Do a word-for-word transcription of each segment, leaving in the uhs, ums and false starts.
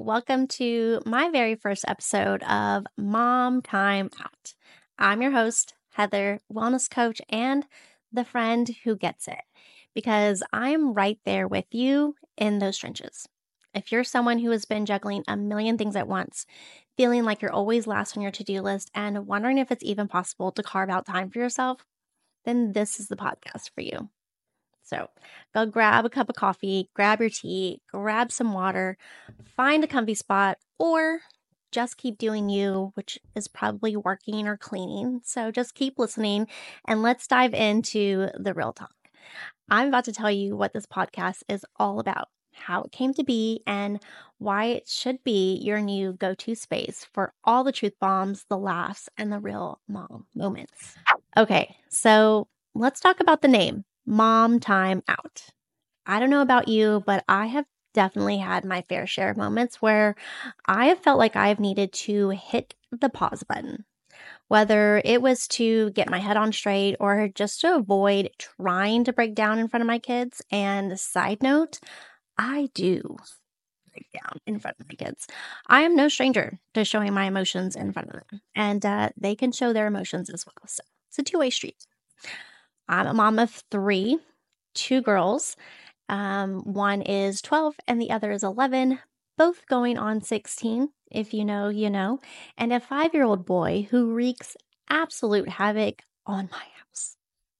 welcome to my very first episode of Mom Time Out. I'm your host, Heather, wellness coach, and the friend who gets it, because I'm right there with you in those trenches. If you're someone who has been juggling a million things at once, feeling like you're always last on your to-do list, and wondering if it's even possible to carve out time for yourself, then this is the podcast for you. So go grab a cup of coffee, grab your tea, grab some water, find a comfy spot, or just keep doing you, which is probably working or cleaning. So just keep listening and let's dive into the real talk. I'm about to tell you what this podcast is all about, how it came to be, and why it should be your new go-to space for all the truth bombs, the laughs, and the real mom moments. Okay, so let's talk about the name, Mom Time Out. I don't know about you, but I have definitely had my fair share of moments where I have felt like I've needed to hit the pause button, whether it was to get my head on straight or just to avoid trying to break down in front of my kids. And side note, I do break down in front of my kids. I am no stranger to showing my emotions in front of them, and uh, they can show their emotions as well. So it's a two-way street. I'm a mom of three, two girls. Um, one is twelve and the other is eleven, both going on sixteen, if you know, you know, and a five-year-old boy who wreaks absolute havoc on my house.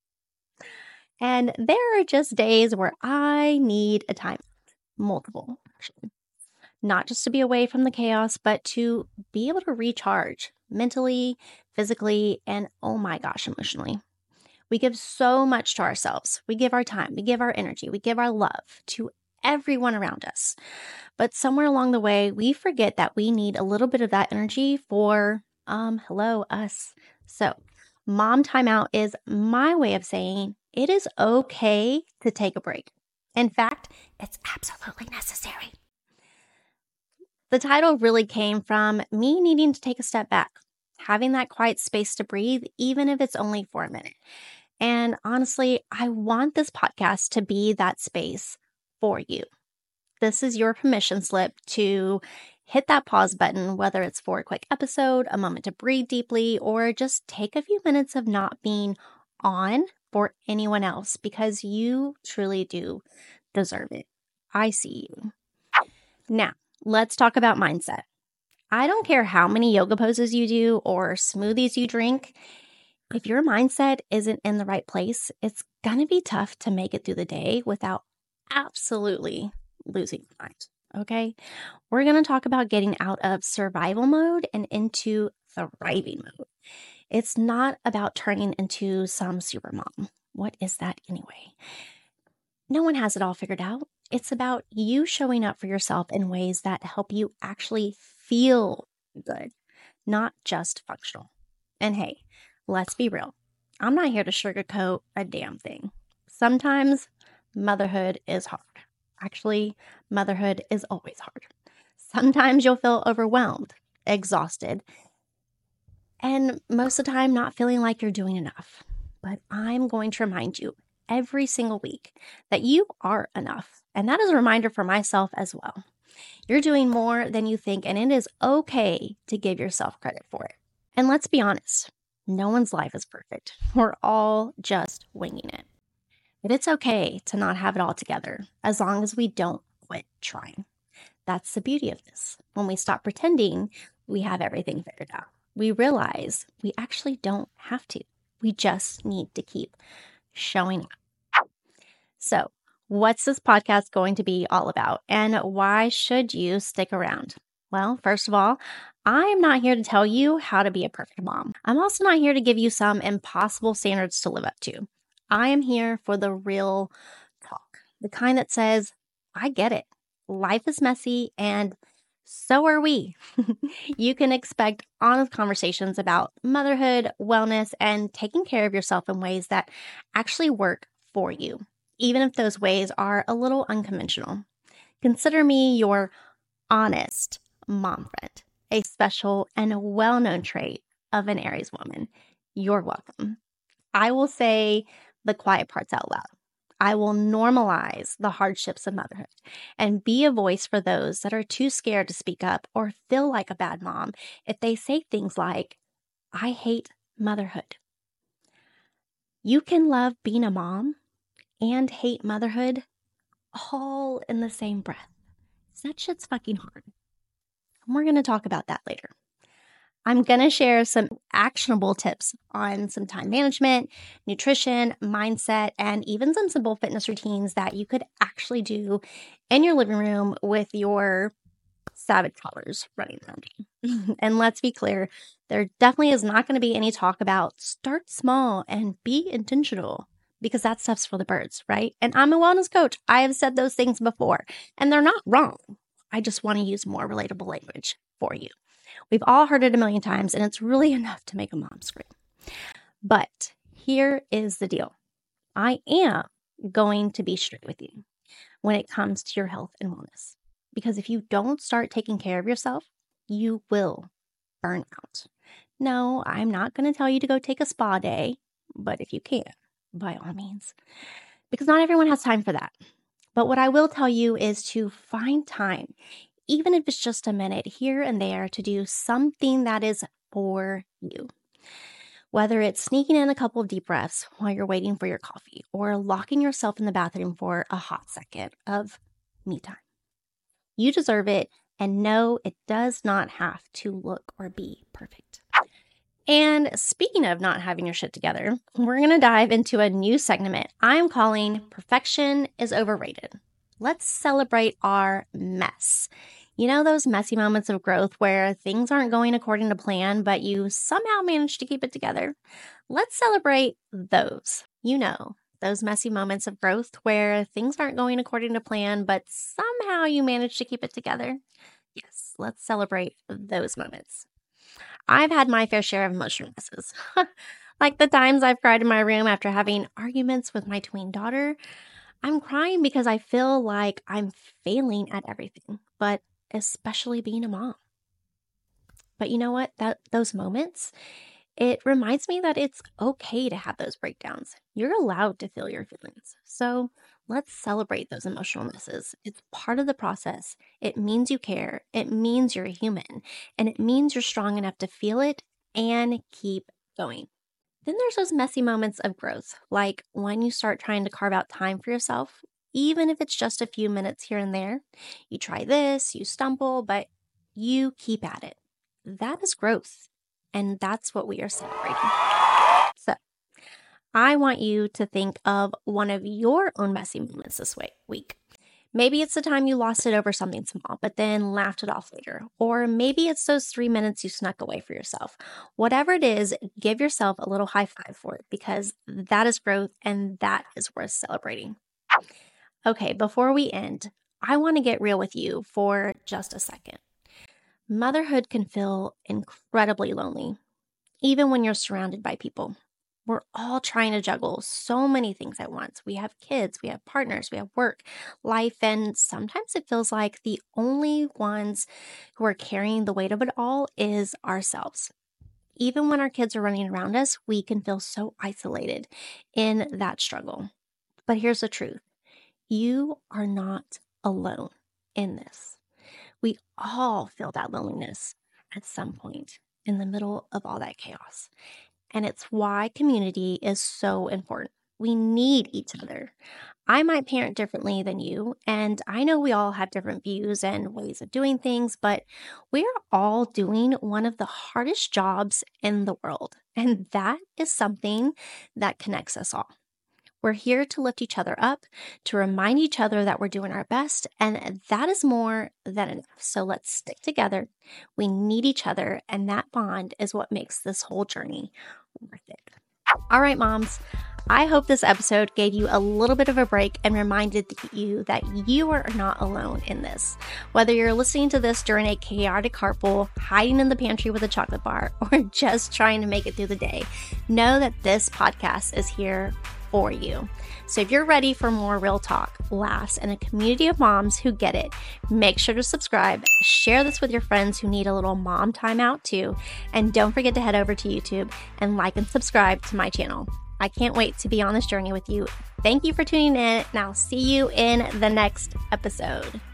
And there are just days where I need a timeout, multiple, actually. Not just to be away from the chaos, but to be able to recharge mentally, physically, and oh my gosh, emotionally. We give so much to ourselves. We give our time, we give our energy, we give our love to everyone around us. But somewhere along the way, we forget that we need a little bit of that energy for, um, hello, us. So Mom Time Out is my way of saying it is okay to take a break. In fact, it's absolutely necessary. The title really came from me needing to take a step back, having that quiet space to breathe, even if it's only for a minute. And honestly, I want this podcast to be that space for you. This is your permission slip to hit that pause button, whether it's for a quick episode, a moment to breathe deeply, or just take a few minutes of not being on for anyone else, because you truly do deserve it. I see you. Now, let's talk about mindset. I don't care how many yoga poses you do or smoothies you drink. If your mindset isn't in the right place, it's going to be tough to make it through the day without absolutely losing your mind, okay? We're going to talk about getting out of survival mode and into thriving mode. It's not about turning into some super mom. What is that anyway? No one has it all figured out. It's about you showing up for yourself in ways that help you actually feel good, not just functional. And hey, let's be real. I'm not here to sugarcoat a damn thing. Sometimes motherhood is hard. Actually, motherhood is always hard. Sometimes you'll feel overwhelmed, exhausted, and most of the time not feeling like you're doing enough. But I'm going to remind you every single week that you are enough. And that is a reminder for myself as well. You're doing more than you think, and it is okay to give yourself credit for it. And let's be honest, no one's life is perfect. We're all just winging it. But it's okay to not have it all together as long as we don't quit trying. That's the beauty of this. When we stop pretending we have everything figured out, we realize we actually don't have to. We just need to keep showing up. So, what's this podcast going to be all about, and why should you stick around? Well, first of all, I am not here to tell you how to be a perfect mom. I'm also not here to give you some impossible standards to live up to. I am here for the real talk, the kind that says, I get it. Life is messy, and so are we. You can expect honest conversations about motherhood, wellness, and taking care of yourself in ways that actually work for you, even if those ways are a little unconventional. Consider me your honest mom friend, a special and well-known trait of an Aries woman. You're welcome. I will say the quiet parts out loud. I will normalize the hardships of motherhood and be a voice for those that are too scared to speak up or feel like a bad mom if they say things like, I hate motherhood. You can love being a mom and hate motherhood all in the same breath. That shit's fucking hard. And we're going to talk about that later. I'm going to share some actionable tips on some time management, nutrition, mindset, and even some simple fitness routines that you could actually do in your living room with your savage toddlers running around you. And let's be clear, there definitely is not going to be any talk about start small and be intentional, because that stuff's for the birds, right? And I'm a wellness coach. I have said those things before, and they're not wrong. I just want to use more relatable language for you. We've all heard it a million times, and it's really enough to make a mom scream. But here is the deal. I am going to be straight with you when it comes to your health and wellness. Because if you don't start taking care of yourself, you will burn out. No, I'm not going to tell you to go take a spa day, but if you can, by all means. Because not everyone has time for that. But what I will tell you is to find time, even if it's just a minute here and there, to do something that is for you. Whether it's sneaking in a couple of deep breaths while you're waiting for your coffee, or locking yourself in the bathroom for a hot second of me time. You deserve it, and no, it does not have to look or be perfect. And speaking of not having your shit together, we're going to dive into a new segment I'm calling Perfection is Overrated. Let's celebrate our mess. You know those messy moments of growth where things aren't going according to plan, but you somehow manage to keep it together? Let's celebrate those. You know, those messy moments of growth where things aren't going according to plan, but somehow you manage to keep it together. Yes, let's celebrate those moments. I've had my fair share of emotional messes. Like the times I've cried in my room after having arguments with my tween daughter. I'm crying because I feel like I'm failing at everything, but especially being a mom. But you know what? That those moments, it reminds me that it's okay to have those breakdowns. You're allowed to feel your feelings. So let's celebrate those emotional messes. It's part of the process. It means you care. It means you're a human. And it means you're strong enough to feel it and keep going. Then there's those messy moments of growth, like when you start trying to carve out time for yourself, even if it's just a few minutes here and there. You try this, you stumble, but you keep at it. That is growth, and that's what we are celebrating. So I want you to think of one of your own messy moments this week. Maybe it's the time you lost it over something small, but then laughed it off later. Or maybe it's those three minutes you snuck away for yourself. Whatever it is, give yourself a little high five for it, because that is growth and that is worth celebrating. Okay, before we end, I want to get real with you for just a second. Motherhood can feel incredibly lonely, even when you're surrounded by people. We're all trying to juggle so many things at once. We have kids, we have partners, we have work, life, and sometimes it feels like the only ones who are carrying the weight of it all is ourselves. Even when our kids are running around us, we can feel so isolated in that struggle. But here's the truth. You are not alone in this. We all feel that loneliness at some point in the middle of all that chaos. And it's why community is so important. We need each other. I might parent differently than you, and I know we all have different views and ways of doing things, but we're all doing one of the hardest jobs in the world. And that is something that connects us all. We're here to lift each other up, to remind each other that we're doing our best, and that is more than enough. So let's stick together. We need each other, and that bond is what makes this whole journey worth it. All right, moms, I hope this episode gave you a little bit of a break and reminded you that you are not alone in this. Whether you're listening to this during a chaotic carpool, hiding in the pantry with a chocolate bar, or just trying to make it through the day, know that this podcast is here for you. So if you're ready for more real talk, laughs, and a community of moms who get it, make sure to subscribe, share this with your friends who need a little mom time out too, and don't forget to head over to YouTube and like and subscribe to my channel. I can't wait to be on this journey with you. Thank you for tuning in, and I'll see you in the next episode.